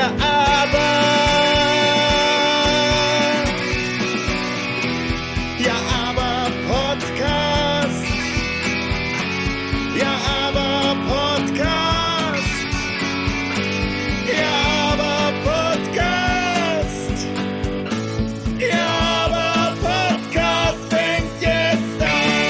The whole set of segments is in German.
Ja, aber Podcast. Ja, aber Podcast. Ja, aber Podcast. Ja, aber Podcast fängt jetzt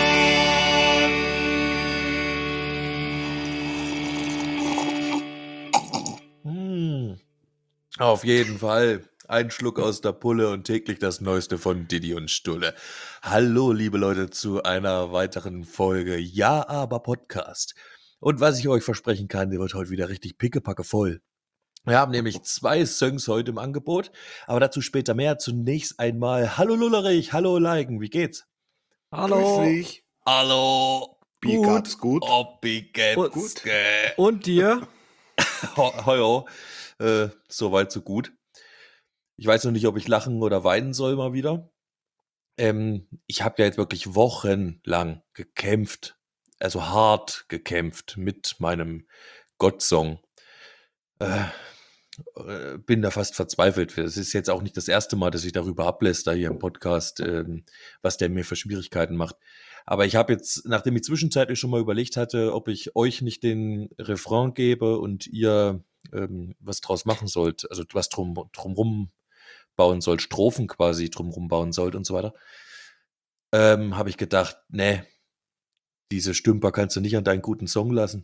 an. Auf jeden Fall. Ein Schluck aus der Pulle und täglich das Neueste von Didi und Stulle. Hallo, liebe Leute, zu einer weiteren Folge Ja, aber Podcast. Und was ich euch versprechen kann, der wird heute wieder richtig pickepacke voll. Wir haben nämlich 2 Songs heute im Angebot, aber dazu später mehr. Zunächst einmal Hallo Lullerich, hallo Leigen, wie geht's? Hallo. Grüß dich. Hallo. Wie geht's gut? Wie geht's? Und dir? Hallo. Soweit so gut. Ich weiß noch nicht, ob ich lachen oder weinen soll mal wieder. Ich habe ja jetzt wirklich wochenlang gekämpft, also hart gekämpft mit meinem Gott-Song. Bin da fast verzweifelt. Es ist jetzt auch nicht das erste Mal, dass ich darüber abläster hier im Podcast, was der mir für Schwierigkeiten macht. Aber ich habe jetzt, nachdem ich zwischenzeitlich schon mal überlegt hatte, ob ich euch nicht den Refrain gebe und ihr was draus machen sollt, also was drumrum bauen sollt, Strophen quasi drumrum bauen sollt und so weiter, habe ich gedacht, nee, diese Stümper kannst du nicht an deinen guten Song lassen.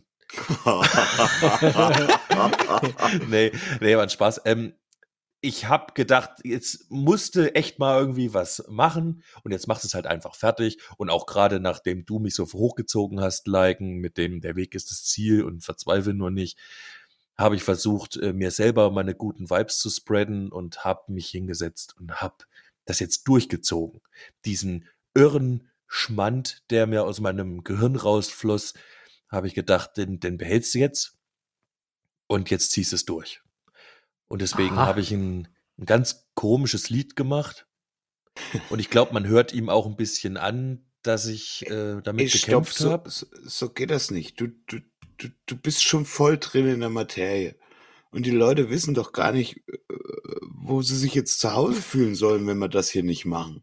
Nee, war ein Spaß. Ich habe gedacht, jetzt musste echt mal irgendwie was machen und jetzt machst du es halt einfach fertig. Und auch gerade nachdem du mich so hochgezogen hast, Liken, mit dem der Weg ist das Ziel und verzweifle nur nicht, habe ich versucht, mir selber meine guten Vibes zu spreaden und habe mich hingesetzt und habe das jetzt durchgezogen. Diesen irren Schmand, der mir aus meinem Gehirn rausfloss, habe ich gedacht, den behältst du jetzt und jetzt ziehst du es durch. Und deswegen habe ich ein ganz komisches Lied gemacht. Und ich glaube, man hört ihm auch ein bisschen an, dass ich damit gekämpft habe. So geht das nicht. Du bist schon voll drin in der Materie. Und die Leute wissen doch gar nicht, wo sie sich jetzt zu Hause fühlen sollen, wenn wir das hier nicht machen.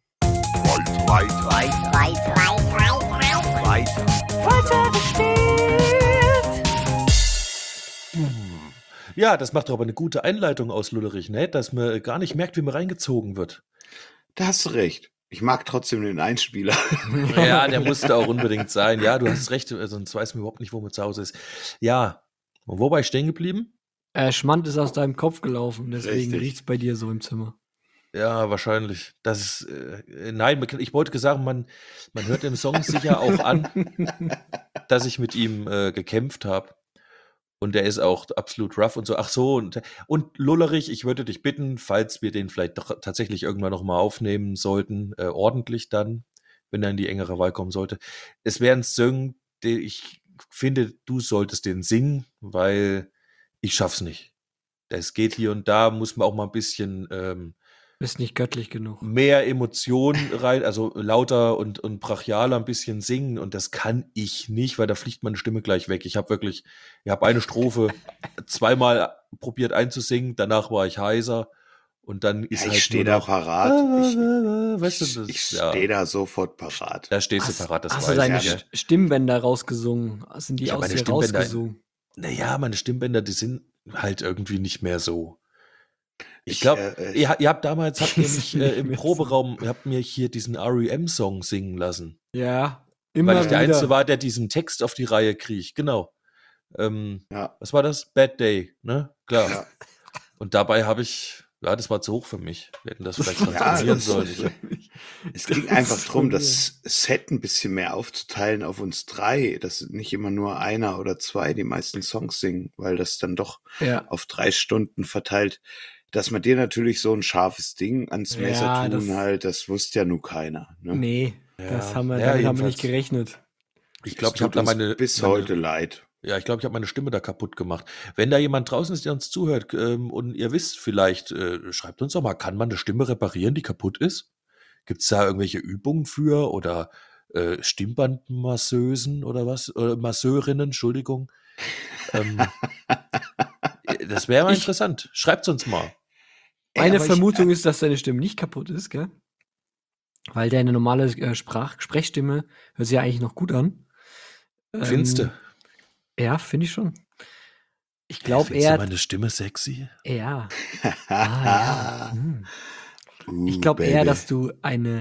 Ja, das macht doch aber eine gute Einleitung aus, Lullerich, ne? Dass man gar nicht merkt, wie man reingezogen wird. Da hast du recht. Ich mag trotzdem den Einspieler. Ja, der musste auch unbedingt sein. Ja, du hast recht, sonst weiß man überhaupt nicht, wo man zu Hause ist. Ja, und wo war ich stehen geblieben? Schmand ist aus deinem Kopf gelaufen, deswegen Richtig. riecht's bei dir so im Zimmer. Ja, wahrscheinlich. Das ist, nein, ich wollte sagen, man hört dem Song sicher auch an, dass ich mit ihm gekämpft habe. Und der ist auch absolut rough und so. Ach so, und Lullerich, ich würde dich bitten, falls wir den vielleicht doch tatsächlich irgendwann nochmal aufnehmen sollten, ordentlich dann, wenn er in die engere Wahl kommen sollte. Es wäre ein Song, den ich finde, du solltest den singen, weil ich schaff's nicht. Es geht hier und da, muss man auch mal ein bisschen Bist nicht göttlich genug. mehr Emotionen rein, also lauter und brachialer ein bisschen singen und das kann ich nicht, weil da fliegt meine Stimme gleich weg. Ich habe eine Strophe zweimal probiert einzusingen, danach war ich heiser und dann ist Ja, halt ich stehe nur da noch, parat. weißt du, das, Ich ja, stehe da sofort parat. da stehst du parat, das Hast du weiß deine ich. Ja. Stimmbänder rausgesungen? Sind die Ich hab aus meine dir Stimmbänder- rausgesungen? Naja, meine Stimmbänder, die sind halt irgendwie nicht mehr so. Ich Ich, glaube, ihr habt mir mich Nicht im mehr Proberaum, ihr habt mir hier diesen R.E.M.-Song singen lassen. Ja, immer Weil ich der wieder. Einzige war, der diesen Text auf die Reihe kriegt. Genau. Ja. Was war das? Bad Day, ne? Klar. Ja. Und dabei habe ich, ja, das war zu hoch für mich. Wir hätten das vielleicht Ja, transkribieren das- sollen. Ich hab, Es ging einfach darum, das Set ein bisschen mehr aufzuteilen auf uns 3, dass nicht immer nur einer oder 2 die meisten Songs singen, weil das dann doch Ja. auf 3 Stunden verteilt, dass man dir natürlich so ein scharfes Ding ans Messer Ja, tun das- halt, das wusste ja nur keiner. Ne? Nee, Ja. damit Ja, haben wir nicht jedenfalls. gerechnet. ich glaube, ich Es habe tut da uns bis heute leid. Ja, ich glaube, ich habe meine Stimme da kaputt gemacht. Wenn da jemand draußen ist, der uns zuhört und ihr wisst vielleicht, schreibt uns doch mal, kann man eine Stimme reparieren, die kaputt ist? Gibt es da irgendwelche Übungen für oder Stimmbandmasseusen oder was? Masseurinnen, Entschuldigung. Das wäre mal Ich- interessant. Schreibt's uns mal. Meine aber Vermutung ist, dass deine Stimme nicht kaputt ist, gell? Weil deine normale Sprechstimme hört sich ja eigentlich noch gut an. Findest du? Ja, finde ich schon. Ich glaube Findest du eher. meine Stimme sexy? Ja. Ja. Ich glaube eher, dass du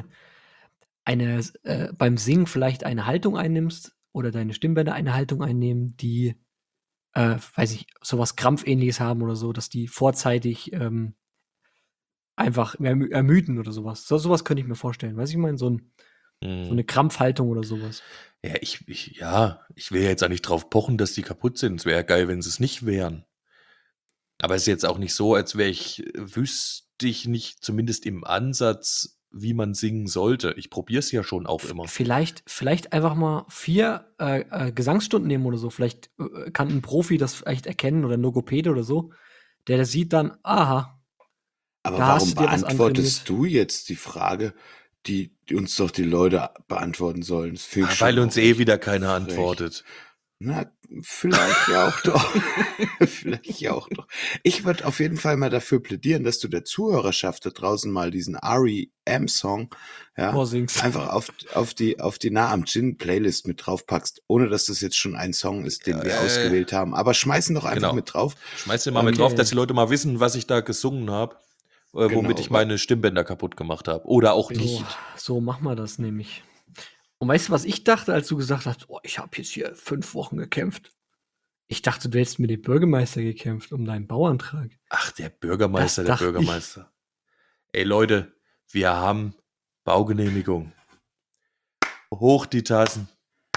beim Singen vielleicht eine Haltung einnimmst oder deine Stimmbänder eine Haltung einnehmen, die, weiß ich, sowas Krampfähnliches haben oder so, dass die vorzeitig einfach ermüden oder sowas. Sowas könnte ich mir vorstellen. Weiß ich, ich meine, so eine Krampfhaltung oder sowas. Ja, ich will jetzt auch nicht drauf pochen, dass die kaputt sind. Es wäre geil, wenn sie es nicht wären. Aber es ist jetzt auch nicht so, als wüsste ich nicht, zumindest im Ansatz, wie man singen sollte. Ich probiere es ja schon auch immer. Vielleicht einfach mal 4 Gesangsstunden nehmen oder so. Vielleicht kann ein Profi das vielleicht erkennen oder ein Logopäde oder so. Der sieht dann, aha, Aber Da warum hast du dir was beantwortest du jetzt die Frage, die uns doch die Leute beantworten sollen? Das finde ich Weil schon uns auch eh echt wieder keiner frech. antwortet. Na, vielleicht ja auch doch. Vielleicht ja auch doch. Ich würde auf jeden Fall mal dafür plädieren, dass du der Zuhörerschaft da draußen mal diesen R.E.M. Song vorsingst. einfach auf die Nah am Gin Playlist mit draufpackst, ohne dass das jetzt schon ein Song ist, den wir ausgewählt haben. Aber schmeißen doch einfach Genau. mit drauf. Schmeiß den mal mit Okay. drauf, dass die Leute mal wissen, was ich da gesungen habe, womit Genau. ich meine Stimmbänder kaputt gemacht habe. Oder auch nicht. So machen wir das nämlich. Und weißt du, was ich dachte, als du gesagt hast, oh, ich habe jetzt hier 5 Wochen gekämpft? Ich dachte, du hättest mit dem Bürgermeister gekämpft um deinen Bauantrag. Ach, der Bürgermeister, Das der dachte ich. Bürgermeister. Ey Leute, wir haben Baugenehmigung. Hoch die Tassen.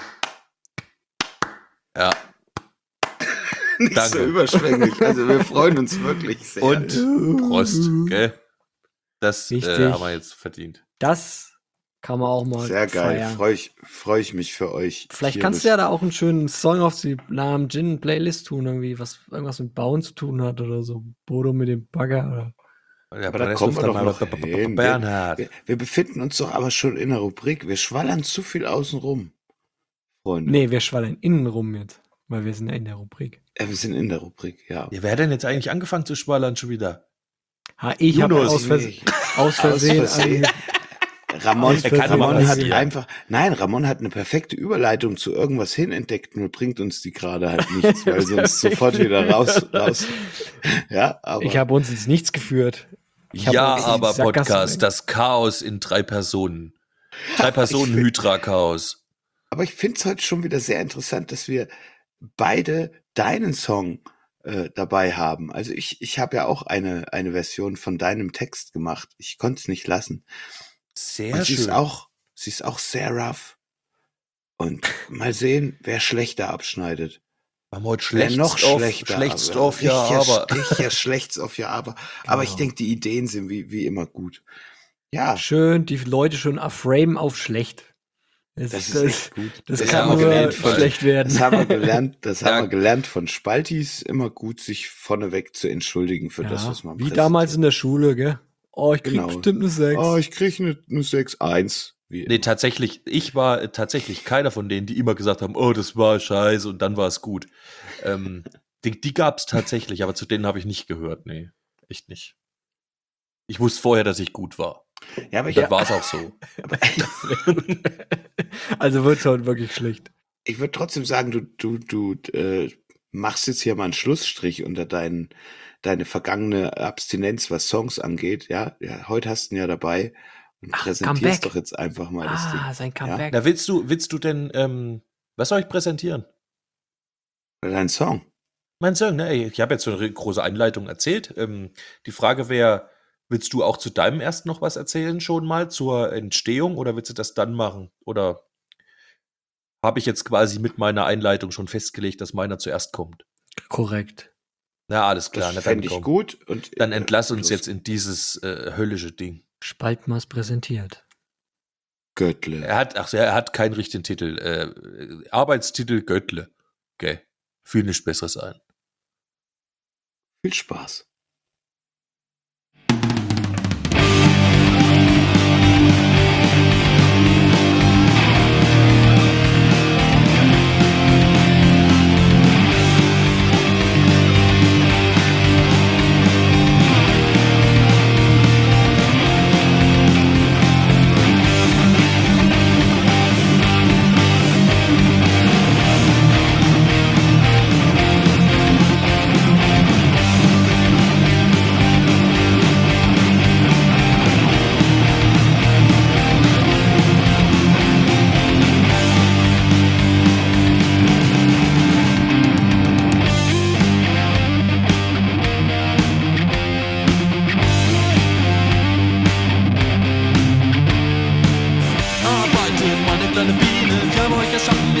Ja. Nicht Danke. so überschwänglich. Also wir freuen uns wirklich sehr. Und Prost, gell? Das Richtig. haben wir jetzt verdient. Das kann man auch mal Sehr geil. feiern. Freu ich mich für euch. Vielleicht tierisch. kannst du ja da auch einen schönen Song auf die Namen Gin Playlist tun, irgendwie, was irgendwas mit Bauen zu tun hat oder so. Bodo mit dem Bagger oder. Ja, Aber da kommen wir doch noch hin. Bernhard. Wir befinden uns doch aber schon in der Rubrik. Wir schwallern zu viel außen rum, Freunde. Nee, wir schwallern innen rum jetzt, weil wir sind ja in der Rubrik. Ja, wir sind in der Rubrik, ja. Ja, wer hat denn jetzt eigentlich angefangen zu schwallern schon wieder? Ich habe Yunus. aus Versehen Versehen. Ramon mal hat passieren. einfach, nein, Ramon hat eine perfekte Überleitung zu irgendwas hin entdeckt, nur bringt uns die gerade halt nichts, weil sie uns sofort wieder raus. Ja, aber Ich habe uns ins Nichts geführt. Ich hab Ja, uns in die aber Sackgasse Podcast, rein- das Chaos in 3 Personen. 3 Personen Hydra-Chaos. Aber ich finde es heute schon wieder sehr interessant, dass wir beide deinen Song dabei haben. Also ich habe ja auch eine Version von deinem Text gemacht. Ich konnte es nicht lassen. Sehr Und sie schön. ist auch sehr rough. Und mal sehen, wer schlechter abschneidet. Wir haben heute Wer schlecht noch schlechter. schlecht auf, ja, aber. Richtiger schlechts auf, ja, aber. Aber ich Genau. denke, die Ideen sind wie immer gut. Ja, Schön, die Leute schon framen auf schlecht. das ist echt gut. das Das kann haben wir nur gelernt schlecht werden. Das haben wir gelernt, Ja. haben wir gelernt von Spaltis, immer gut, sich vorneweg zu entschuldigen für das, was man wie präsentiert. damals in der Schule, gell? Oh, ich krieg Genau. bestimmt eine 6. Oh, ich krieg eine 6-1. Wie Nee, immer. tatsächlich, ich war tatsächlich keiner von denen, die immer gesagt haben, oh, das war scheiße und dann war es gut. Die gab es tatsächlich, aber zu denen habe ich nicht gehört. Nee, echt nicht. Ich wusste vorher, dass ich gut war. Ja, aber Dann war es auch so. Also wird's heute wirklich schlecht. ich würde trotzdem sagen, du machst jetzt hier mal einen Schlussstrich unter deine vergangene Abstinenz, was Songs angeht. Ja, heute hast du ihn ja dabei und Ach, präsentierst Comeback. doch jetzt einfach mal das Ding. Sein Comeback. Na, willst du denn, was soll ich präsentieren? Dein Song. Mein Song, ne? Ich habe jetzt so eine große Einleitung erzählt. Die Frage wäre, willst du auch zu deinem ersten noch was erzählen schon mal zur Entstehung oder willst du das dann machen? Oder habe ich jetzt quasi mit meiner Einleitung schon festgelegt, dass meiner zuerst kommt? Korrekt. Na, alles klar. Das Na, fände ich komm. gut. Und, Dann entlass uns los. jetzt in dieses höllische Ding. Spaltmaß präsentiert. Göttle. Er hat keinen richtigen Titel. Arbeitstitel Göttle. Okay. Fühl nichts Besseres ein. Viel Spaß.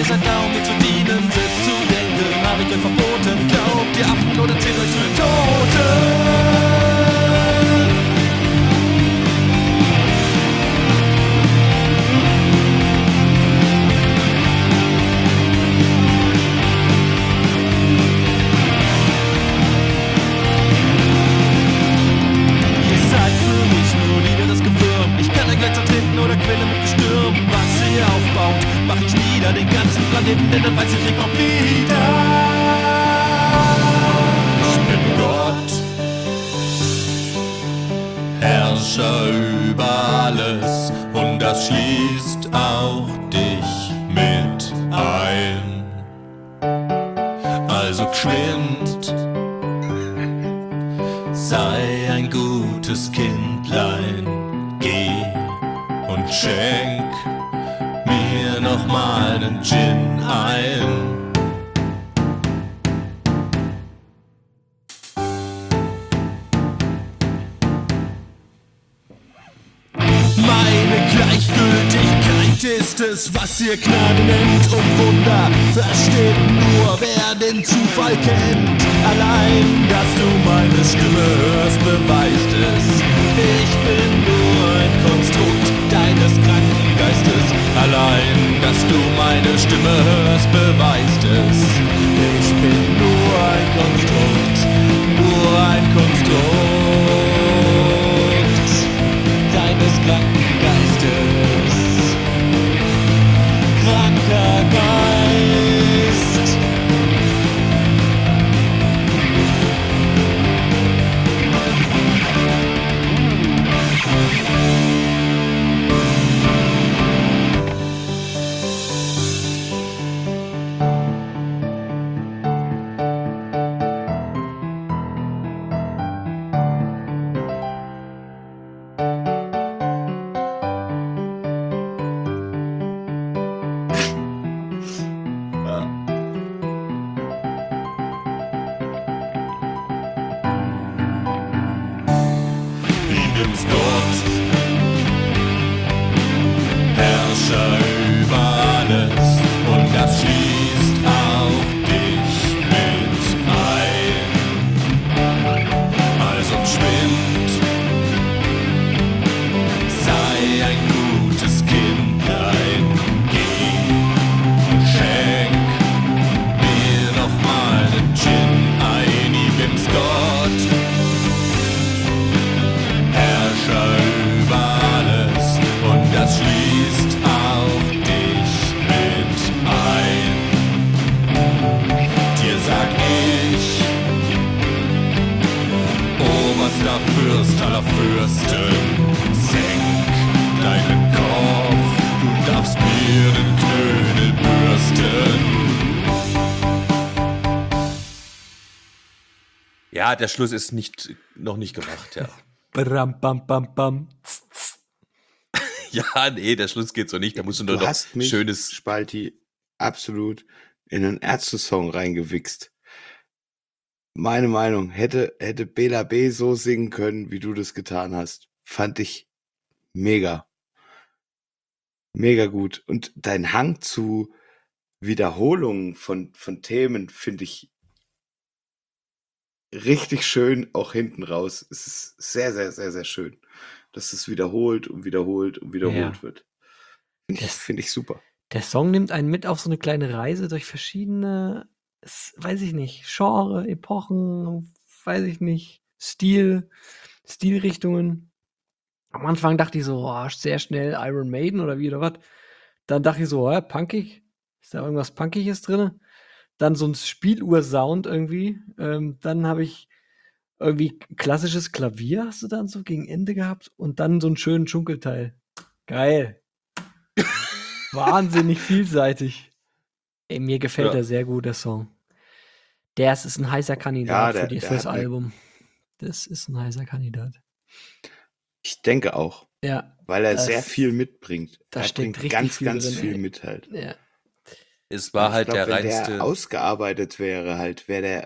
ihr seid da, um mir zu dienen. Sitzt zu denken, hab ich euch verboten. Glaubt ihr Affen oder zählt euch zu den Toten? Gleich zertreten oder Quelle mit Gestürm. Was ihr aufbaut, mach ich nieder, den ganzen Planeten, denn dann weiß ich auch wieder. Ich bin Gott, Herrscher über alles, und das schließt auch dich mit ein. Also geschwind, sei ein gutes Kindlein, geh und schenk mir noch mal nen Gin ein. Meine Gleichgültigkeit ist es, was ihr Gnade nennt, und Wunder versteht nur, wer den Zufall kennt. Allein, dass du meine Stimme hörst, beweist es. Ich bin nur ein Konstrukt deines kranken Geistes. Allein, dass du meine Stimme hörst, beweist es. Ich bin nur ein Konstrukt deines kranken Geistes. Kranker Geist. Liebens Gott, Herrscher über alles, und das schließt auch dich mit ein. Also geschwind, sei ein gutes Kindlein, geh und schenk mir noch mal nen Gin ein. Liebens Gott, Herrscher über alles, und das schließt auch dich mit ein. Dir sag ich, oberster Fürst aller Fürsten, senk deinen Kopf, du darfst mir den Knödel bürsten. Ja, der Schluss ist noch nicht gemacht, ja. Bram, bam, bam, bam. Ja, nee, der Schluss geht so nicht. Da musst du nur Du noch hast mich, schönes. Spalti, absolut in einen Ärzte-Song reingewichst. Meine Meinung, hätte Bela B. so singen können, wie du das getan hast. Fand ich mega. Mega gut. Und dein Hang zu Wiederholungen von Themen finde ich richtig schön, auch hinten raus. Es ist sehr, sehr, sehr, sehr schön, dass es wiederholt und wiederholt und wiederholt Ja. wird. Das- Finde ich super. Der Song nimmt einen mit auf so eine kleine Reise durch verschiedene, weiß ich nicht, Genre, Epochen, weiß ich nicht, Stilrichtungen. Am Anfang dachte ich so, sehr schnell Iron Maiden oder wie oder was. Dann dachte ich so, punkig. Ist da irgendwas Punkiges drin? Dann so ein Spieluhr-Sound irgendwie. Dann habe ich irgendwie klassisches Klavier hast du dann so gegen Ende gehabt und dann so einen schönen Schunkelteil. Geil. Wahnsinnig vielseitig. Ey, mir gefällt Ja. der sehr gut, der Song. Das ist ein heißer Kandidat Ja, für der fürs hat mir- Album. Das ist ein heißer Kandidat. Ich denke auch, Ja, weil er Das- sehr viel mitbringt. da Er steckt bringt richtig ganz, viel ganz drin, viel ey. mit halt. ja. Es war Ich halt glaub, der wenn reinste. der ausgearbeitet wäre, halt, wäre der.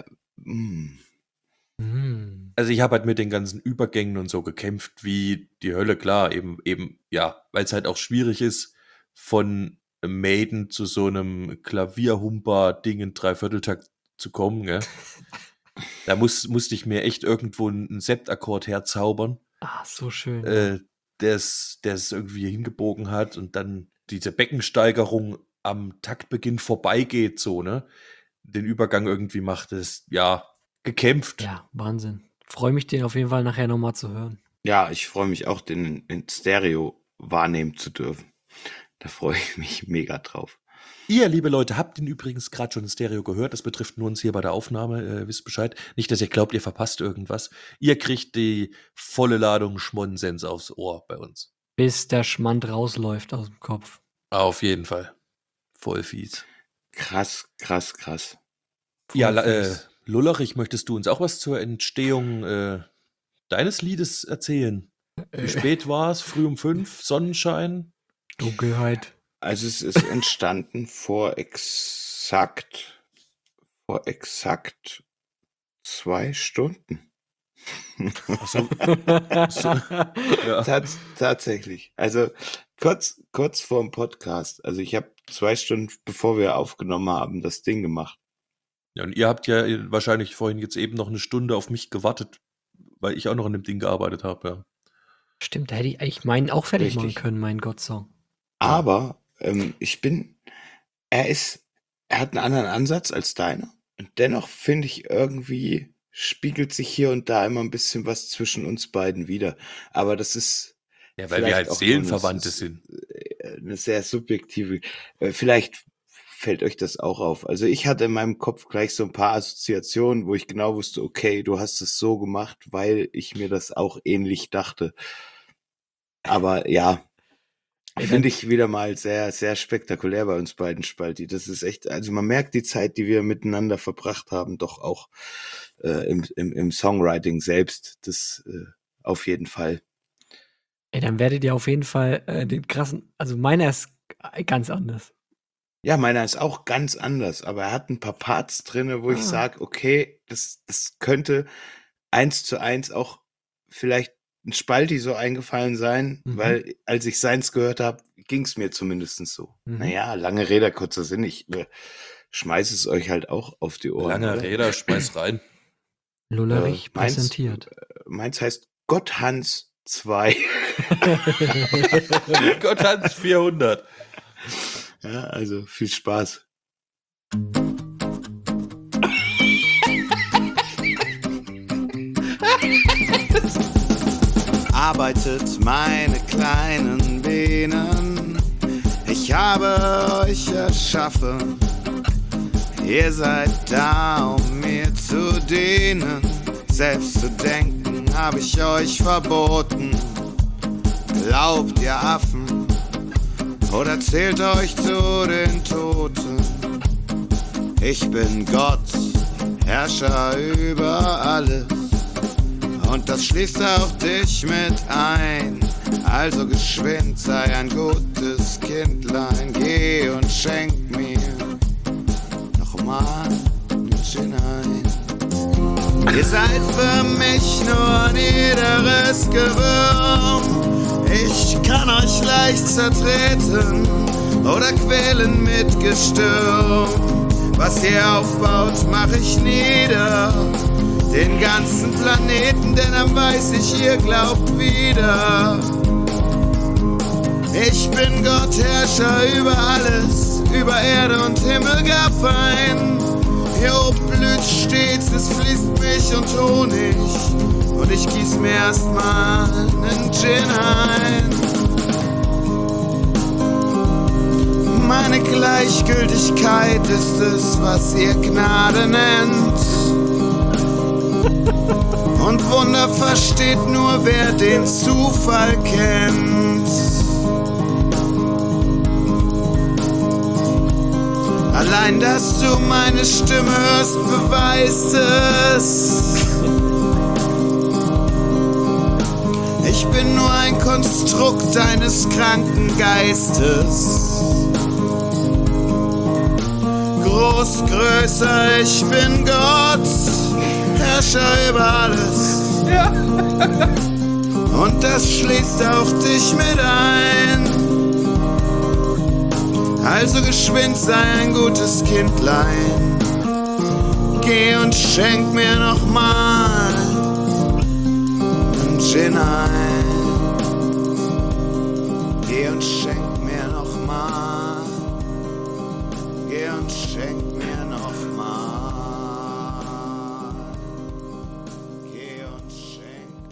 Hm. Also ich habe halt mit den ganzen Übergängen und so gekämpft wie die Hölle, klar, eben, ja, weil es halt auch schwierig ist, von Maiden zu so einem Klavierhumper-Ding in Dreivierteltakt zu kommen, gell? Da musste ich mir echt irgendwo einen Septakkord herzaubern, So schön. der es irgendwie hingebogen hat und dann diese Beckensteigerung am Taktbeginn vorbeigeht, so, ne? Den Übergang irgendwie macht es, ja, gekämpft. Ja, Wahnsinn. Freue mich, den auf jeden Fall nachher nochmal zu hören. Ja, ich freue mich auch, den in Stereo wahrnehmen zu dürfen. Da freue ich mich mega drauf. Ihr, liebe Leute, habt ihn übrigens gerade schon in Stereo gehört. Das betrifft nur uns hier bei der Aufnahme. Wisst Bescheid. Nicht, dass ihr glaubt, ihr verpasst irgendwas. Ihr kriegt die volle Ladung Schmonsens aufs Ohr bei uns. Bis der Schmand rausläuft aus dem Kopf. Auf jeden Fall. Voll fies. Krass. Ja, fies. Lullerich, möchtest du uns auch was zur Entstehung deines Liedes erzählen? Wie spät war es? Früh um 5? Sonnenschein? Dunkelheit. Also es ist entstanden vor exakt 2 Stunden. Ach so. Ja. Tatsächlich. Also kurz vor dem Podcast. Also ich habe 2 Stunden, bevor wir aufgenommen haben, das Ding gemacht. Ja, und ihr habt ja wahrscheinlich vorhin jetzt eben noch eine Stunde auf mich gewartet, weil ich auch noch an dem Ding gearbeitet habe. Ja. Stimmt, da hätte ich eigentlich meinen auch fertig Richtig. machen können, mein Gott-Song. Aber er hat einen anderen Ansatz als deiner. Und dennoch finde ich, irgendwie spiegelt sich hier und da immer ein bisschen was zwischen uns beiden wieder. Aber das ist Ja, weil wir vielleicht halt auch nur Seelenverwandte sind. eine sehr subjektive, vielleicht fällt euch das auch auf. Also ich hatte in meinem Kopf gleich so ein paar Assoziationen, wo ich genau wusste, okay, du hast es so gemacht, weil ich mir das auch ähnlich dachte. Aber ja, finde ich wieder mal sehr, sehr spektakulär bei uns beiden, Spalti. Das ist echt, also man merkt die Zeit, die wir miteinander verbracht haben, doch auch im Songwriting selbst. Das auf jeden Fall. Ey, dann werdet ihr auf jeden Fall den krassen, also meiner ist ganz anders. Ja, meiner ist auch ganz anders, aber er hat ein paar Parts drin, wo ich sage, okay, das könnte 1:1 auch vielleicht ein Spalti so eingefallen sein, weil als ich seins gehört habe, ging es mir zumindest so. Naja, lange Rede, kurzer Sinn, ich schmeiße es euch halt auch auf die Ohren. Lange oder? Räder, schmeiß rein. Lullerich meins- präsentiert. Meins heißt Gotthans 2. Gott hat's 400. Ja, also viel Spaß. Arbeitet meine kleinen Venen, ich habe euch erschaffen. Ihr seid da, um mir zu dienen. Selbst zu denken habe ich euch verboten. Glaubt ihr Affen oder zählt euch zu den Toten? Ich bin Gott, Herrscher über alles. Und das schließt auch dich mit ein. Also geschwind, sei ein gutes Kindlein. Geh und schenk mir nochmal einen Gin ein. Ihr seid für mich nur ein niederes Gewürm. Ich kann euch leicht zertreten oder quälen mit Gestürm. Was ihr aufbaut, mach ich nieder. Den ganzen Planeten, denn dann weiß ich, ihr glaubt wieder. Ich bin Gott, Herrscher über alles, über Erde und Himmel gab ein. Hier oben blüht stets, es fließt Milch und Honig. Und ich gieß mir erstmal nen Gin ein. Meine Gleichgültigkeit ist es, was ihr Gnade nennt. Und Wunder versteht nur, wer den Zufall kennt. Allein, dass du meine Stimme hörst, beweist es. Ich bin nur ein Konstrukt deines kranken Geistes. Groß, größer, ich bin Gott, Herrscher über alles. Ja. Und das schließt auch dich mit ein. Also geschwind sei ein gutes Kindlein, geh und schenk mir noch mal einen Gin ein. Geh und schenk mir noch mal, geh und schenk mir noch mal, geh und schenk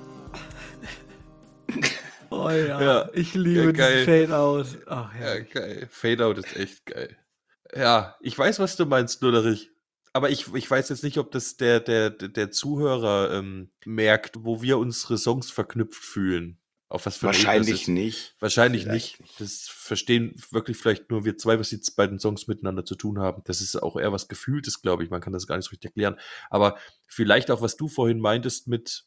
mir. Oh ja, Ja. ich liebe geil. diesen Fade-Out. Ach Ja, herrlich. geil. Fade-Out ist echt geil. Ja, ich weiß, was du meinst, Lullerich. Aber ich weiß jetzt nicht, ob das der Zuhörer merkt, wo wir unsere Songs verknüpft fühlen. Auf was für eine Ebene das Wahrscheinlich ist. nicht. Wahrscheinlich Vielleicht nicht. Das verstehen wirklich vielleicht nur wir zwei, was die beiden Songs miteinander zu tun haben. Das ist auch eher was Gefühltes, glaube ich. Man kann das gar nicht so richtig erklären. Aber vielleicht auch, was du vorhin meintest mit,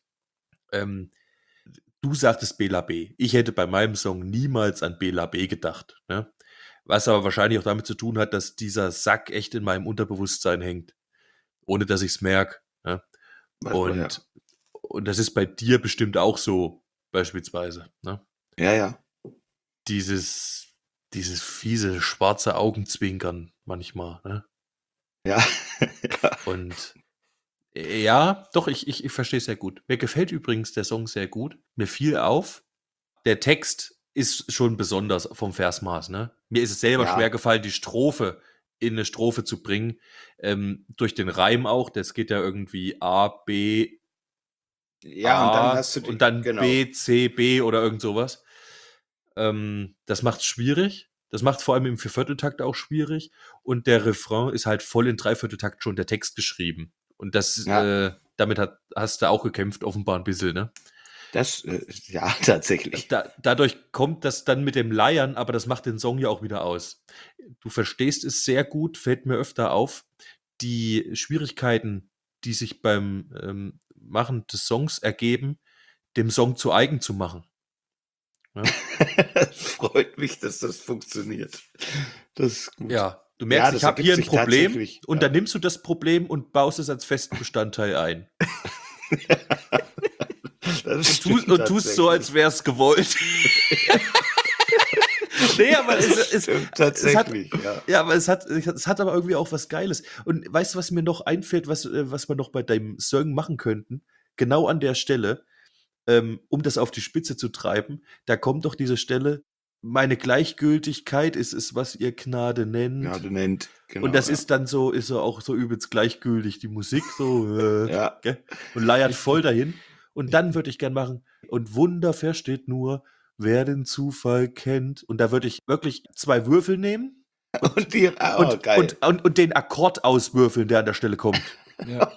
du sagtest Bela B. Ich hätte bei meinem Song niemals an Bela B. gedacht. Ne? Was aber wahrscheinlich auch damit zu tun hat, dass dieser Sack echt in meinem Unterbewusstsein hängt. Ohne dass ich es merke. Ne? Und das ist bei dir bestimmt auch so, beispielsweise. Ne? Ja. Dieses fiese, schwarze Augenzwinkern manchmal. Ne? Ja. Und ja, doch, ich verstehe es sehr gut. Mir gefällt übrigens der Song sehr gut. Mir fiel auf, der Text ist schon besonders vom Versmaß. Ne? Mir ist es selber Ja. schwer gefallen, die Strophe in eine Strophe zu bringen. Durch den Reim auch. Das geht ja irgendwie A, B, Ja, A und dann hast du und dann genau. B, C, B oder irgend sowas. Das macht es schwierig. Das macht vor allem im Viervierteltakt auch schwierig. Und der Refrain ist halt voll in Dreivierteltakt schon der Text geschrieben. Und das, Ja. damit hast du auch gekämpft, offenbar ein bisschen, ne? Das, ja, tatsächlich. Dadurch kommt das dann mit dem Leiern, aber das macht den Song ja auch wieder aus. Du verstehst es sehr gut, fällt mir öfter auf. Die Schwierigkeiten, die sich beim Machen des Songs ergeben, dem Song zu eigen zu machen. Ja? Freut mich, dass das funktioniert. Das ist gut. Ja, du merkst, das ich habe ergibt hier ein sich Problem tatsächlich, und ja. dann nimmst du das Problem und baust es als festen Bestandteil ein. Das Und tust so, als wäre es gewollt. Nee, aber tatsächlich, ja. Ja, aber es hat aber irgendwie auch was Geiles. Und weißt du, was mir noch einfällt, was wir noch bei deinem Song machen könnten? Genau an der Stelle, um das auf die Spitze zu treiben, da kommt doch diese Stelle, meine Gleichgültigkeit ist es, was ihr Gnade nennt. Gnade nennt, genau. Und das ja. ist dann so, ist so auch so übelst gleichgültig, die Musik so, Ja. gell? Und leiert voll dahin. Und dann würde ich gern machen, und Wunder versteht nur, wer den Zufall kennt. Und da würde ich wirklich 2 Würfel nehmen Und geil. und den Akkord auswürfeln, der an der Stelle kommt. Ja.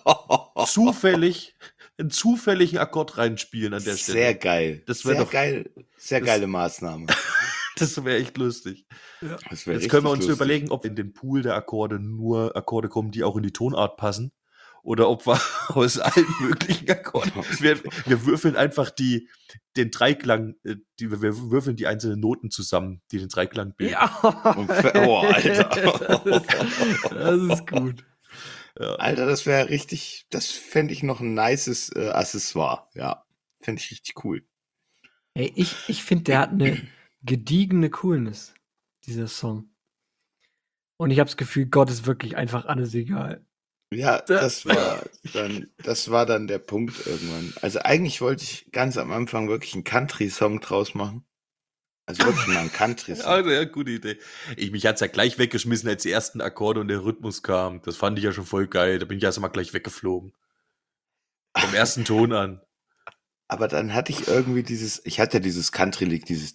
Einen zufälligen Akkord reinspielen an der Stelle. Sehr geil. Das wär sehr doch- geil. Sehr geile Maßnahme. Das wäre echt lustig. Das wär Jetzt können wir richtig uns lustig. überlegen, ob in den Pool der Akkorde nur Akkorde kommen, die auch in die Tonart passen. Oder ob wir aus allen möglichen Akkorden. Wir würfeln einfach den Dreiklang, wir würfeln die einzelnen Noten zusammen, die den Dreiklang bilden. Ja. Oh, Alter. Das ist gut. Ja. Alter, das wäre richtig, das fände ich noch ein nices Accessoire. Ja, fände ich richtig cool. Ey, ich finde, der hat eine gediegene Coolness, dieser Song. Und ich habe das Gefühl, Gott ist wirklich einfach alles egal. Ja, das war dann der Punkt irgendwann. Also eigentlich wollte ich ganz am Anfang wirklich einen Country-Song draus machen. Also wirklich mal einen Country-Song. Also, ja, gute Idee. Mich hat's ja gleich weggeschmissen, als die ersten Akkorde und der Rhythmus kam. Das fand ich ja schon voll geil. Da bin ich erst mal gleich weggeflogen. Vom ersten Ton an. Aber dann hatte ich irgendwie ich hatte dieses Country-Lied, dieses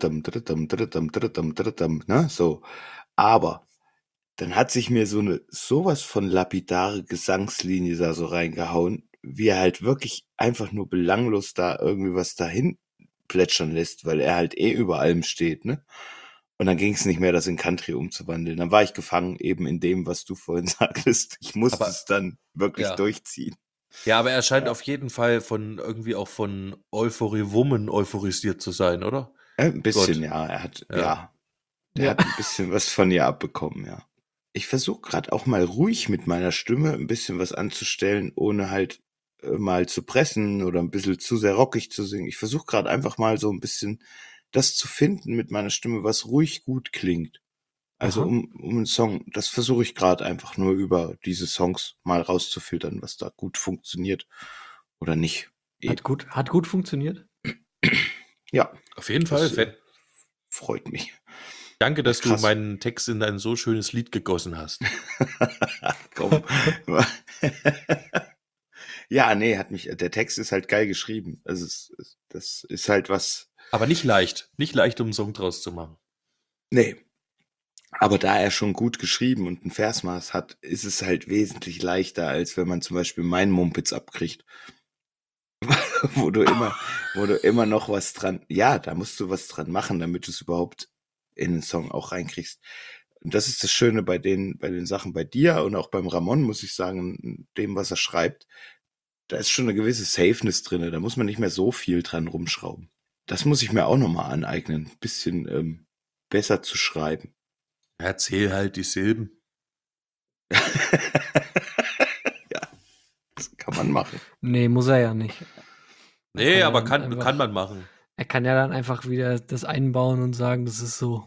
ne, so. Aber dann hat sich mir sowas von lapidare Gesangslinie da so reingehauen, wie er halt wirklich einfach nur belanglos da irgendwie was dahin plätschern lässt, weil er halt über allem steht, ne? Und dann ging es nicht mehr, das in Country umzuwandeln. Dann war ich gefangen eben in dem, was du vorhin sagtest. Ich musste Aber- es dann wirklich ja. durchziehen. Ja, aber er scheint auf jeden Fall irgendwie auch von Euphorie Woman euphorisiert zu sein, oder? Ein bisschen, Gott. ja. Er hat, Ja. er hat ein bisschen was von ihr abbekommen, ja. Ich versuche gerade auch mal ruhig mit meiner Stimme ein bisschen was anzustellen, ohne halt mal zu pressen oder ein bisschen zu sehr rockig zu singen. Ich versuche gerade einfach mal so ein bisschen das zu finden mit meiner Stimme, was ruhig gut klingt. Also Aha. um einen Song, das versuche ich gerade einfach nur über diese Songs mal rauszufiltern, was da gut funktioniert oder nicht. Eben. Hat gut funktioniert. Ja, Auf jeden Fall. das freut mich. Danke, dass du Krass. meinen Text in ein so schönes Lied gegossen hast. Komm. Ja, nee, der Text ist halt geil geschrieben. Also das ist halt was, Aber nicht leicht. Nicht leicht, um einen Song draus zu machen. nee. Aber da er schon gut geschrieben und ein Versmaß hat, ist es halt wesentlich leichter, als wenn man zum Beispiel meinen Mumpitz abkriegt. wo du immer noch was dran, ja, da musst du was dran machen, damit du es überhaupt in den Song auch reinkriegst. Und das ist das Schöne bei den Sachen bei dir und auch beim Ramon, muss ich sagen, dem, was er schreibt, da ist schon eine gewisse Safeness drin. Da muss man nicht mehr so viel dran rumschrauben. Das muss ich mir auch nochmal aneignen, ein bisschen besser zu schreiben. Erzähl halt die Silben. Ja, das kann man machen. Nee, muss er ja nicht. Nee, ja aber dann kann einfach- man machen. Er kann ja dann einfach wieder das einbauen und sagen, das ist so.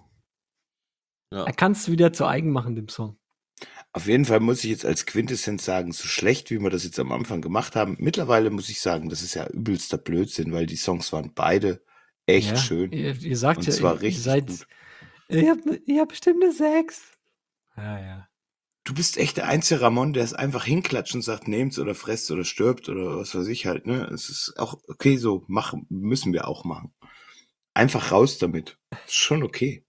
Ja. Er kann es wieder zu eigen machen, dem Song. Auf jeden Fall muss ich jetzt als Quintessenz sagen, so schlecht, wie wir das jetzt am Anfang gemacht haben, mittlerweile muss ich sagen, das ist ja übelster Blödsinn, weil die Songs waren beide echt Ja, schön. Ihr sagt Und ja, zwar ihr richtig seid. gut. Ihr habt bestimmt eine 6. Ja. Du bist echt der einzige Ramon, der es einfach hinklatscht und sagt, nehmt's oder fresst oder stirbt oder was weiß ich halt, ne? Es ist auch okay so, müssen wir auch machen. Einfach raus damit. Ist schon okay.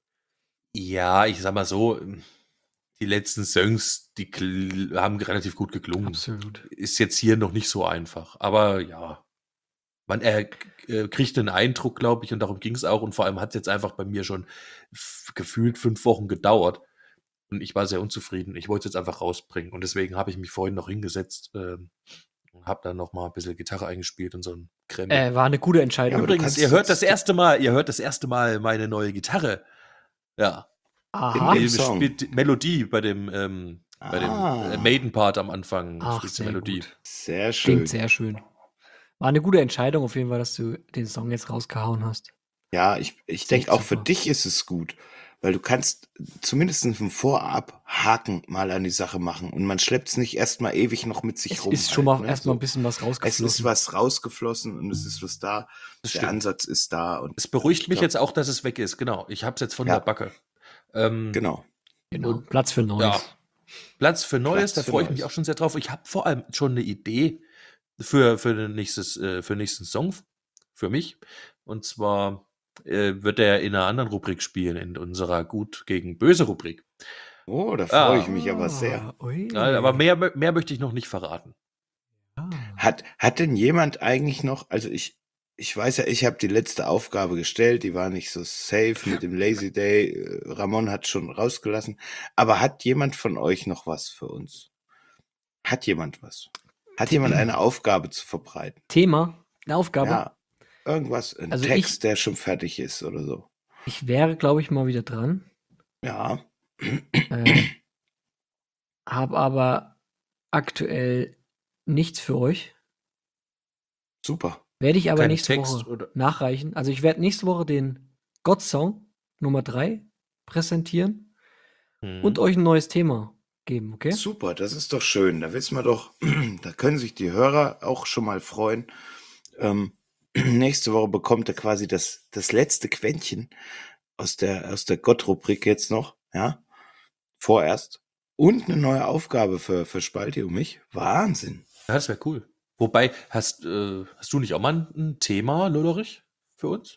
Ja, ich sag mal so, die letzten Songs, die haben relativ gut geklungen. Absolut. Ist jetzt hier noch nicht so einfach. Aber ja, man kriegt einen Eindruck, glaube ich, und darum ging es auch. Und vor allem hat es jetzt einfach bei mir schon gefühlt 5 Wochen gedauert. Und ich war sehr unzufrieden. Ich wollte es jetzt einfach rausbringen. Und deswegen habe ich mich vorhin noch hingesetzt und habe dann noch mal ein bisschen Gitarre eingespielt und so ein Krempel. War eine gute Entscheidung. Ja, aber du Übrigens, kannst ihr hört jetzt- das erste Mal meine neue Gitarre. Ja. Aha. Im Die Song. spielt Melodie bei dem Maiden-Part am Anfang. Ach, spielt sie sehr Melodie. gut. Sehr schön. Klingt sehr schön. War eine gute Entscheidung auf jeden Fall, dass du den Song jetzt rausgehauen hast. Ja, ich echt denke auch für super. dich ist es gut, weil du kannst zumindest vom Vorab-Haken mal an die Sache machen und man schleppt es nicht erstmal ewig noch mit sich Es rum. ist schon mal halt, ne? erstmal So. ein bisschen was Es rausgeflossen. ist was rausgeflossen und es ist was da. Das Der stimmt. Ansatz ist da. Und Es beruhigt ich mich glaub- jetzt auch, dass es weg ist. Genau. Ich habe es jetzt von Ja. der Backe. Genau. Genau. Und- Platz für Neues. Ja. Platz für Neues, Platz da für freue ich mich Neues. auch schon sehr drauf. Ich habe vor allem schon eine Idee für den nächsten Song für mich. Und zwar wird er in einer anderen Rubrik spielen, in unserer Gut gegen Böse Rubrik. Oh, da freue ich Ah. mich aber sehr. Ui. Ja, aber mehr möchte ich noch nicht verraten. Ah. Hat denn jemand eigentlich noch, also ich weiß ja, ich habe die letzte Aufgabe gestellt, die war nicht so safe mit dem Lazy Day. Ramon hat schon rausgelassen. Aber hat jemand von euch noch was für uns? Hat jemand was? Hat jemand eine Aufgabe zu verbreiten? Thema, eine Aufgabe. Ja, irgendwas, ein Also Text, der schon fertig ist oder so. Ich wäre, glaube ich, mal wieder dran. Ja, Habe aber aktuell nichts für euch. super. Werde ich aber Kein nächste Text Woche oder- nachreichen. Also ich werde nächste Woche den God-Song Nummer 3 präsentieren und euch ein neues Thema geben, okay? Super, das ist doch schön. Da wissen wir doch, da können sich die Hörer auch schon mal freuen. Nächste Woche bekommt er quasi das letzte Quäntchen aus der Gott-Rubrik jetzt noch, ja, vorerst. Und eine neue Aufgabe für Spalti und mich. Wahnsinn. Ja, das wäre cool. Wobei, hast du nicht auch mal ein Thema, Lollerich, für uns?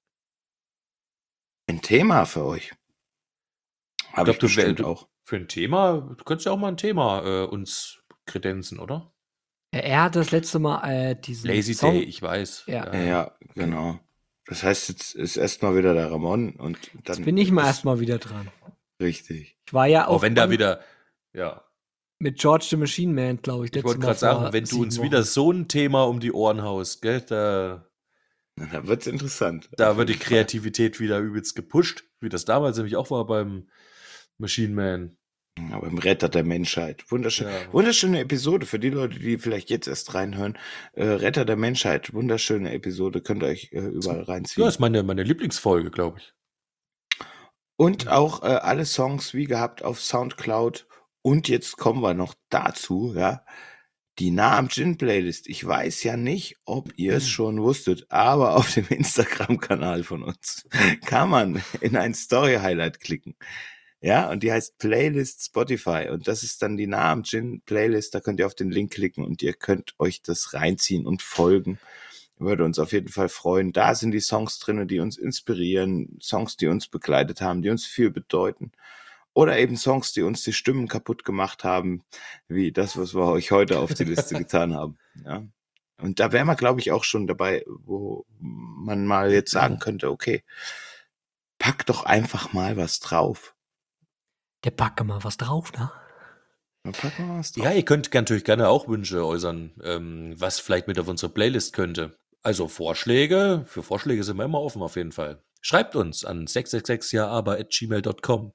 Ein Thema für euch. Habe ich glaub, du wär- bestimmt du- auch. Für ein Thema, du könntest ja auch mal ein Thema uns kredenzen, oder? Er hat das letzte Mal diesen Lazy Song. Day, ich weiß. Ja. Ja, genau. Das heißt, jetzt ist erstmal wieder der Ramon und dann. Jetzt bin ich mal ist erstmal wieder dran. Richtig. Ich war ja Auch auch wenn da wieder, ja. mit George the Machine Man, glaube ich. Ich letztes wollte Mal gerade sagen, vor wenn du 7 uns Wochen. wieder so ein Thema um die Ohren haust, gell, da Da wird's interessant. wird die Kreativität wieder übelst gepusht, wie das damals nämlich auch war beim Machine Man. Aber im Retter der Menschheit. Wunderschön. Ja. Wunderschöne Episode für die Leute, die vielleicht jetzt erst reinhören. Retter der Menschheit. Wunderschöne Episode. Könnt ihr euch überall reinziehen. Ja, ist meine Lieblingsfolge, glaube ich. Und auch alle Songs wie gehabt auf Soundcloud. Und jetzt kommen wir noch dazu, ja, die Nah am Gin Playlist. Ich weiß ja nicht, ob ihr es schon wusstet, aber auf dem Instagram-Kanal von uns kann man in ein Story-Highlight klicken. Ja, und die heißt Playlist Spotify. Und das ist dann die Nah am Gin Playlist. Da könnt ihr auf den Link klicken und ihr könnt euch das reinziehen und folgen. Würde uns auf jeden Fall freuen. Da sind die Songs drin, die uns inspirieren, Songs, die uns begleitet haben, die uns viel bedeuten. Oder eben Songs, die uns die Stimmen kaputt gemacht haben, wie das, was wir euch heute auf die Liste getan haben. Ja. Und da wären wir, glaube ich, auch schon dabei, wo man mal jetzt sagen könnte, okay, pack doch einfach mal was drauf. Der packe mal was drauf, ne? Pack mal was drauf. Ja, ihr könnt natürlich gerne auch Wünsche äußern, was vielleicht mit auf unsere Playlist könnte. Also Vorschläge, für Vorschläge sind wir immer offen auf jeden Fall. Schreibt uns an 666jaaber@gmail.com.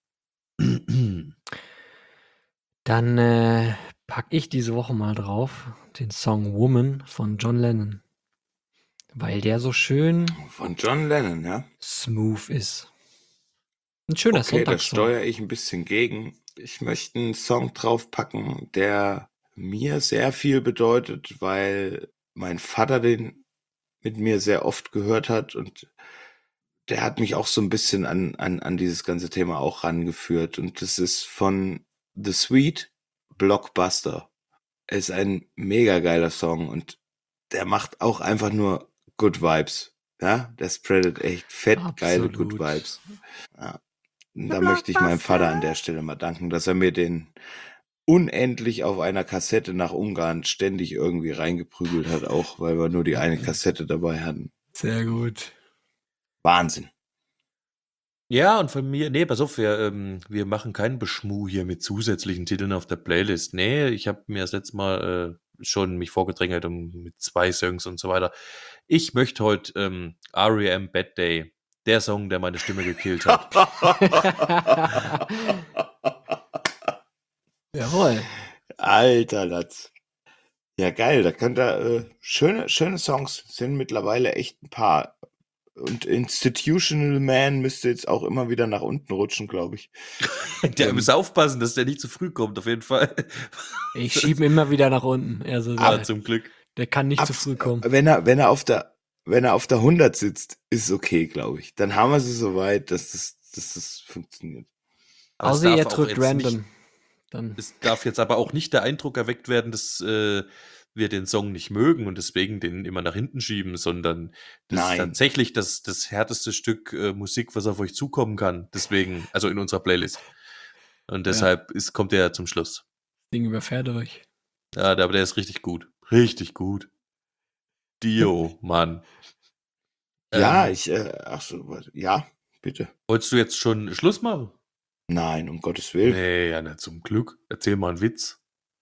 Dann packe ich diese Woche mal drauf den Song Woman von John Lennon. Weil der so schön Von John Lennon, ja. smooth ist. Ein schöner Okay, da Sonntagssong. steuere ich ein bisschen gegen. Ich möchte einen Song draufpacken, der mir sehr viel bedeutet, weil mein Vater den mit mir sehr oft gehört hat und der hat mich auch so ein bisschen an dieses ganze Thema auch rangeführt. Und das ist von The Sweet, Blockbuster. Ist ein mega geiler Song und der macht auch einfach nur Good Vibes. Ja, der spreadet echt fett geile Good Absolut. Vibes. Ja. Und da möchte ich meinem Vater an der Stelle mal danken, dass er mir den unendlich auf einer Kassette nach Ungarn ständig irgendwie reingeprügelt hat, auch weil wir nur die eine Kassette dabei hatten. Sehr gut. Wahnsinn. Ja, und von mir, nee, pass auf, wir machen keinen Beschmuh hier mit zusätzlichen Titeln auf der Playlist. Nee, ich habe mir das letzte Mal schon mich vorgedrängelt mit 2 Songs und so weiter. Ich möchte heute R.E.M. Bad Day, der Song, der meine Stimme gekillt hat. Jawohl. Alter Latz. Ja, geil, da könnt ihr schöne Songs, sind mittlerweile echt ein paar. Und Institutional Man müsste jetzt auch immer wieder nach unten rutschen, glaube ich. Der muss aufpassen, dass der nicht zu früh kommt, auf jeden Fall. Ich schiebe ihn immer wieder nach unten. Also Ja, zum Glück. der kann nicht zu früh kommen. Wenn er auf der 100 sitzt, ist es okay, glaube ich. Dann haben wir sie so weit, dass das funktioniert. Aber es Außer darf ihr auch drückt jetzt random. nicht- Dann Es darf jetzt aber auch nicht der Eindruck erweckt werden, dass wir den Song nicht mögen und deswegen den immer nach hinten schieben, sondern das Nein. ist tatsächlich das härteste Stück Musik, was auf euch zukommen kann. Deswegen, also in unserer Playlist. Und deshalb kommt der zum Schluss. Ding überfährt euch. Ja, aber der ist richtig gut. Richtig gut. Dio, Mann. Ja, Ähm, bitte. Wolltest du jetzt schon Schluss machen? Nein, um Gottes Willen. Nee, ja, na, zum Glück. Erzähl mal einen Witz.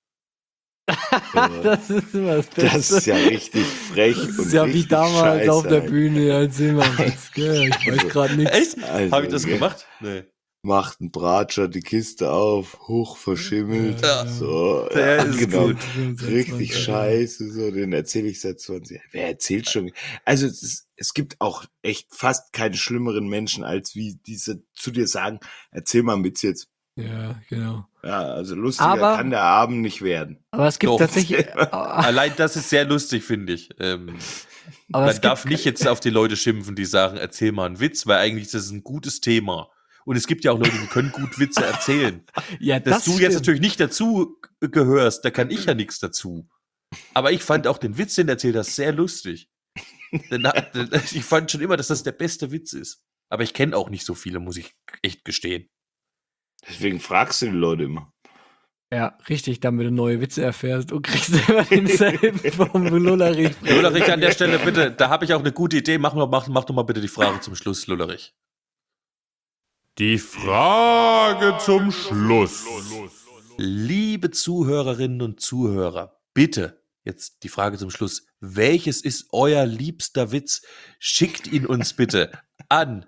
Das ist immer das Beste. Das ist ja richtig frech. Das ist und ja wie richtig damals scheiße, auf der Alter. Bühne. Erzähl mal was. Gell, ich weiß gerade nichts. Echt? Also, Habe ich das gell. gemacht? Nee. Macht ein Bratscher die Kiste auf, hoch verschimmelt. Ja. So, Der ist genau. gut. Richtig scheiße, so, den erzähle ich seit 20 Jahren. Wer erzählt schon? Also es gibt auch echt fast keine schlimmeren Menschen, als wie diese zu dir sagen, erzähl mal einen Witz jetzt. Ja, genau. Ja, also lustiger Aber- kann der Abend nicht werden. Aber es gibt Doch. tatsächlich. Allein das ist sehr lustig, finde ich. Aber Man es darf gibt- nicht jetzt auf die Leute schimpfen, die sagen, erzähl mal einen Witz, weil eigentlich ist das ein gutes Thema. Und es gibt ja auch Leute, die können gut Witze erzählen. Ja, Dass das du jetzt stimmt. natürlich nicht dazu gehörst, da kann ich ja nichts dazu. Aber ich fand auch den Witz, den du erzählt hast, sehr lustig. Ich fand schon immer, dass das der beste Witz ist. Aber ich kenne auch nicht so viele, muss ich echt gestehen. Deswegen fragst du die Leute immer. Ja, richtig, damit du neue Witze erfährst und kriegst immer denselben vom Lullerich. Lullerich, an der Stelle bitte, da habe ich auch eine gute Idee. Mach doch mal bitte die Frage zum Schluss, Lullerich. Die Frage zum Schluss. Liebe Zuhörerinnen und Zuhörer, bitte, jetzt die Frage zum Schluss. Welches ist euer liebster Witz? Schickt ihn uns bitte an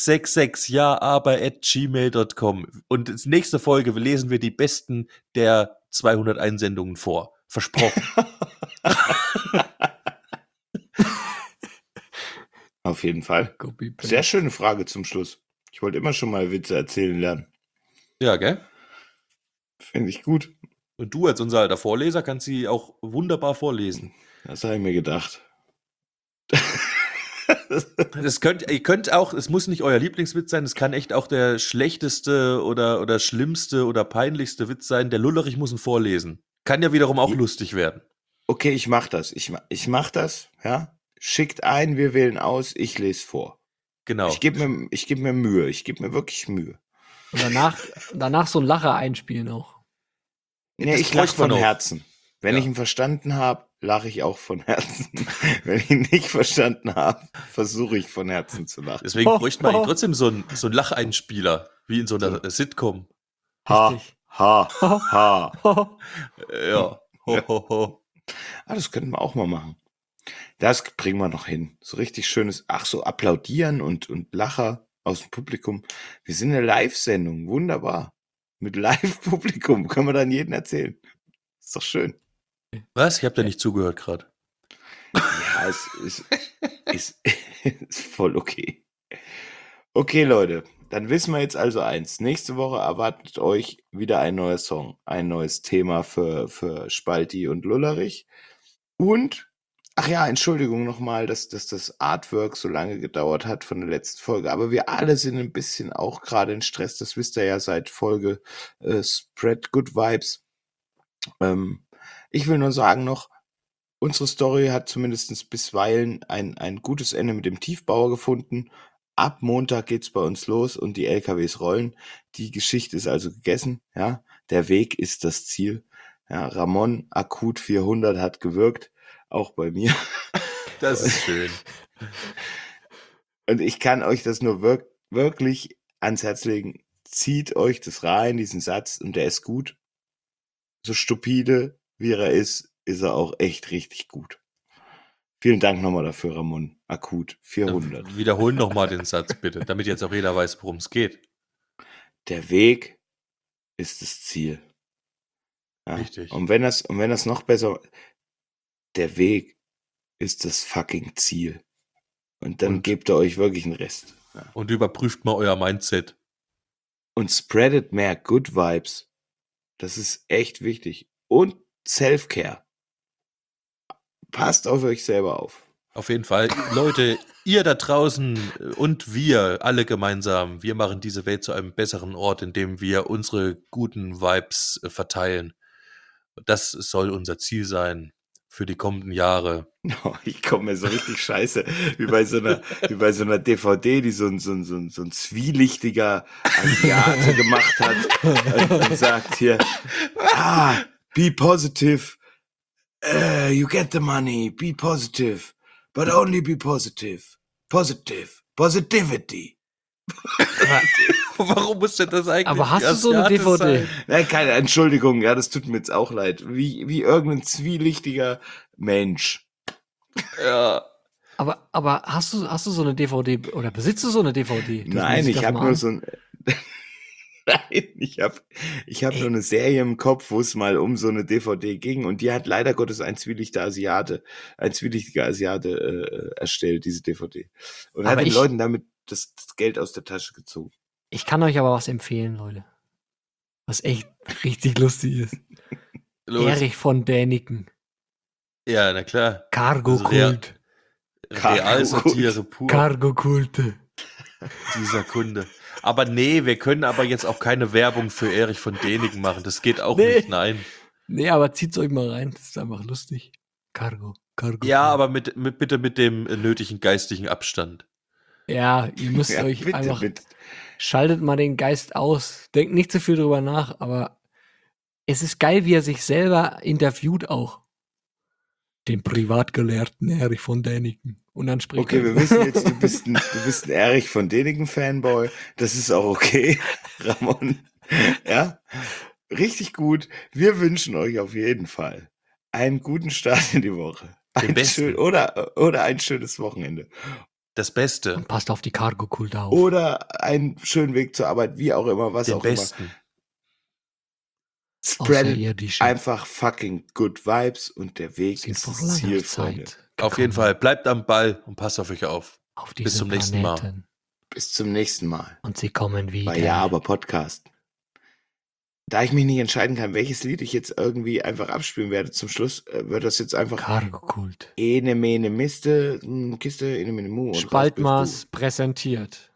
666jaaber@gmail.com. Und in nächste Folge lesen wir die besten der 200 Einsendungen vor. Versprochen. Auf jeden Fall. Copy-paste. Sehr schöne Frage zum Schluss. Ich wollte immer schon mal Witze erzählen lernen. Ja, gell? Finde ich gut. Und du als unser alter Vorleser kannst sie auch wunderbar vorlesen. Das habe ich mir gedacht. Ihr könnt auch, es muss nicht euer Lieblingswitz sein, es kann echt auch der schlechteste oder schlimmste oder peinlichste Witz sein. Der Lullerich muss ihn vorlesen. Kann ja wiederum auch lustig werden. Okay, ich mach das. Ich mach das, ja. Schickt ein, wir wählen aus, ich lese vor. Genau. Ich gebe mir Mühe. Ich gebe mir wirklich Mühe. Und danach so ein Lacher einspielen auch. Nee, Das ich lache bräuchte man von auch. Herzen. Wenn Ja. ich ihn verstanden habe, lache ich auch von Herzen. Wenn ich ihn nicht verstanden habe, versuche ich von Herzen zu lachen. Deswegen bräuchte man trotzdem so einen Lacheinspieler, wie in so einer Sitcom. Ha, Richtig. ha, ha. Ja. Ho, ho, ho. Das könnten wir auch mal machen. Das bringen wir noch hin. So richtig schönes, so applaudieren und Lacher aus dem Publikum. Wir sind eine Live-Sendung, wunderbar. Mit Live-Publikum können wir dann jedem erzählen. Ist doch schön. Was? Ich habe da nicht zugehört gerade. Ja, es ist voll okay. Okay, Leute, dann wissen wir jetzt also eins. Nächste Woche erwartet euch wieder ein neuer Song, ein neues Thema für Spalti und Lullerich. Und, ach ja, Entschuldigung nochmal, dass das Artwork so lange gedauert hat von der letzten Folge. Aber wir alle sind ein bisschen auch gerade in Stress. Das wisst ihr ja seit Folge Spread Good Vibes. Ich will nur sagen noch, unsere Story hat zumindest bisweilen ein gutes Ende mit dem Tiefbauer gefunden. Ab Montag geht's bei uns los und die LKWs rollen. Die Geschichte ist also gegessen. Ja, der Weg ist das Ziel. Ja, Ramon Akut 400 hat gewirkt, auch bei mir. Das ist schön. Und ich kann euch das nur wirklich ans Herz legen. Zieht euch das rein, diesen Satz, und der ist gut. So stupide wie er ist er auch echt richtig gut. Vielen Dank nochmal dafür, Ramon. Akut 400. Wiederholen nochmal den Satz bitte, damit jetzt auch jeder weiß, worum es geht. Der Weg ist das Ziel. Ja? Richtig. Und wenn das noch besser, der Weg ist das fucking Ziel. Und dann gebt ihr euch wirklich einen Rest. Ja. Und überprüft mal euer Mindset. Und spreadet mehr Good Vibes. Das ist echt wichtig. Und Self-Care. Passt auf euch selber auf. Auf jeden Fall. Leute, ihr da draußen und wir alle gemeinsam, wir machen diese Welt zu einem besseren Ort, indem wir unsere guten Vibes verteilen. Das soll unser Ziel sein für die kommenden Jahre. Ich komme mir so richtig scheiße, wie bei so einer DVD, die so ein zwielichtiger Asiate gemacht hat und sagt hier, be positive, you get the money, be positive, but only be positive, positivity. Warum muss denn das eigentlich? Aber hast du so eine DVD? Sein? Nein, keine Entschuldigung, ja, das tut mir jetzt auch leid. Wie irgendein zwielichtiger Mensch. Ja. Aber hast du so eine DVD oder besitzt du so eine DVD? Nein, ich habe nur so ein Nein, ich hab nur eine Serie im Kopf, wo es mal um so eine DVD ging, und die hat leider Gottes ein zwielichtiger Asiate erstellt, diese DVD. Und Aber hat den Leuten damit das Geld aus der Tasche gezogen. Ich kann euch aber was empfehlen, Leute. Was echt richtig lustig ist. Los. Erich von Däniken. Ja, na klar. Cargo-Kult. Realsatire pur. Cargo-Kulte. Dieser Kunde. Aber nee, wir können aber jetzt auch keine Werbung für Erich von Däniken machen. Das geht auch nicht, nein. Nee, aber zieht's euch mal rein. Das ist einfach lustig. Cargo. Ja, aber bitte mit dem nötigen geistigen Abstand. Ja, ihr müsst Ja, euch bitte, einfach, bitte. schaltet mal den Geist aus. Denkt nicht zu viel drüber nach, aber es ist geil, wie er sich selber interviewt auch. Den Privatgelehrten Erich von Däniken. Und dann spricht Okay, er. wir wissen jetzt, du bist ein Erich von Däniken-Fanboy. Das ist auch okay, Ramon. Ja, richtig gut. Wir wünschen euch auf jeden Fall einen guten Start in die Woche. Oder ein schönes Wochenende. Das Beste. Und passt auf die Cargo-Kulte auf. Oder einen schönen Weg zur Arbeit, wie auch immer, was Den auch Besten. immer. Spreadet Außerirdischen. einfach fucking good vibes und der Weg Sind ist vor das langer Ziel, Zeit Freunde. Auf jeden gekommen Fall. Bleibt am Ball und passt auf euch auf. auf Bis diesem zum nächsten Mal. Planeten. Bis zum nächsten Mal. Und sie kommen wieder. Bei Ja, aber Podcast. Da ich mich nicht entscheiden kann, welches Lied ich jetzt irgendwie einfach abspielen werde, zum Schluss wird das jetzt einfach Cargo-Kult. Ene Mene Miste, Kiste, Ene Mene Mu. Und Spaltmaß präsentiert.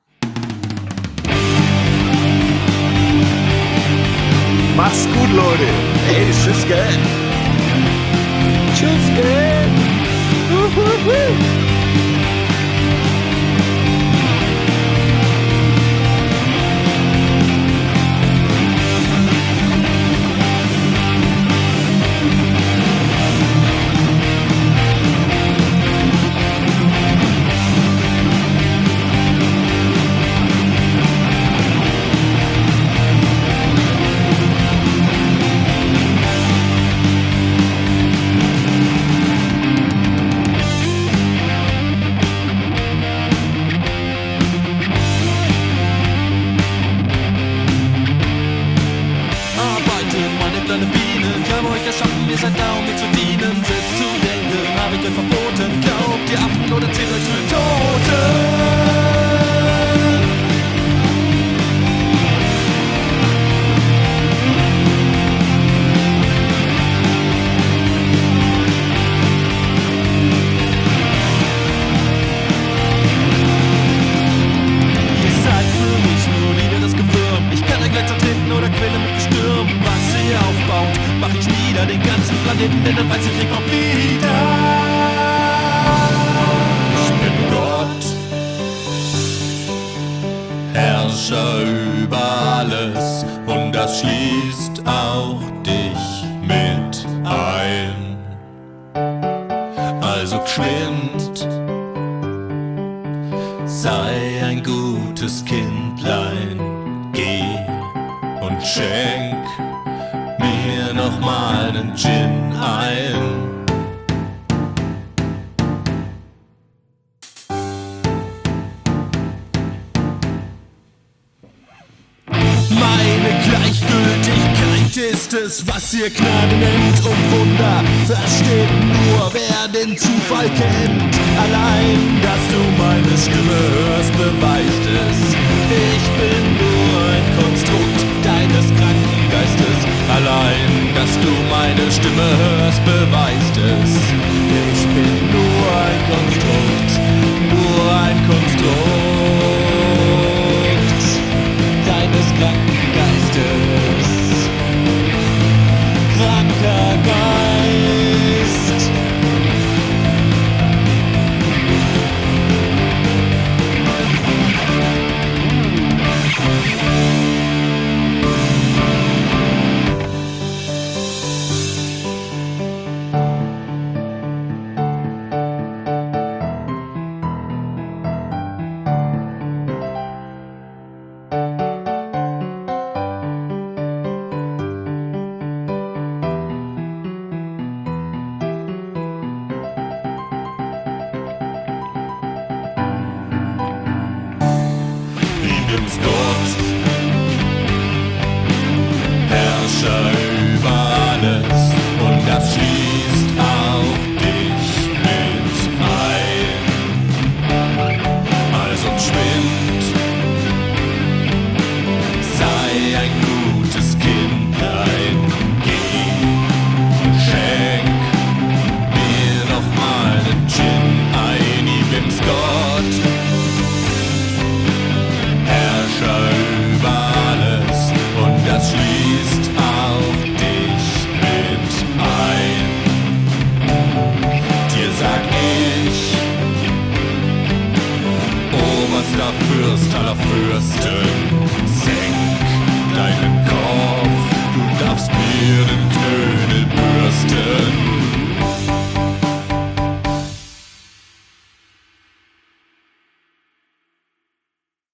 Mach's gut, Leute. Hey, tschüss, gell? Tschüss, gell? Was ihr Gnade nennt und Wunder, versteht nur, wer den Zufall kennt. Allein, dass du meine Stimme hörst, beweist es. Ich bin nur ein Konstrukt deines kranken Geistes. Allein, dass du meine Stimme hörst, beweist es. Ich bin nur ein Konstrukt deines kranken Geistes. Kranker Geist. Fürst aller Fürsten, senk deinen Kopf, du darfst mir den Knöchel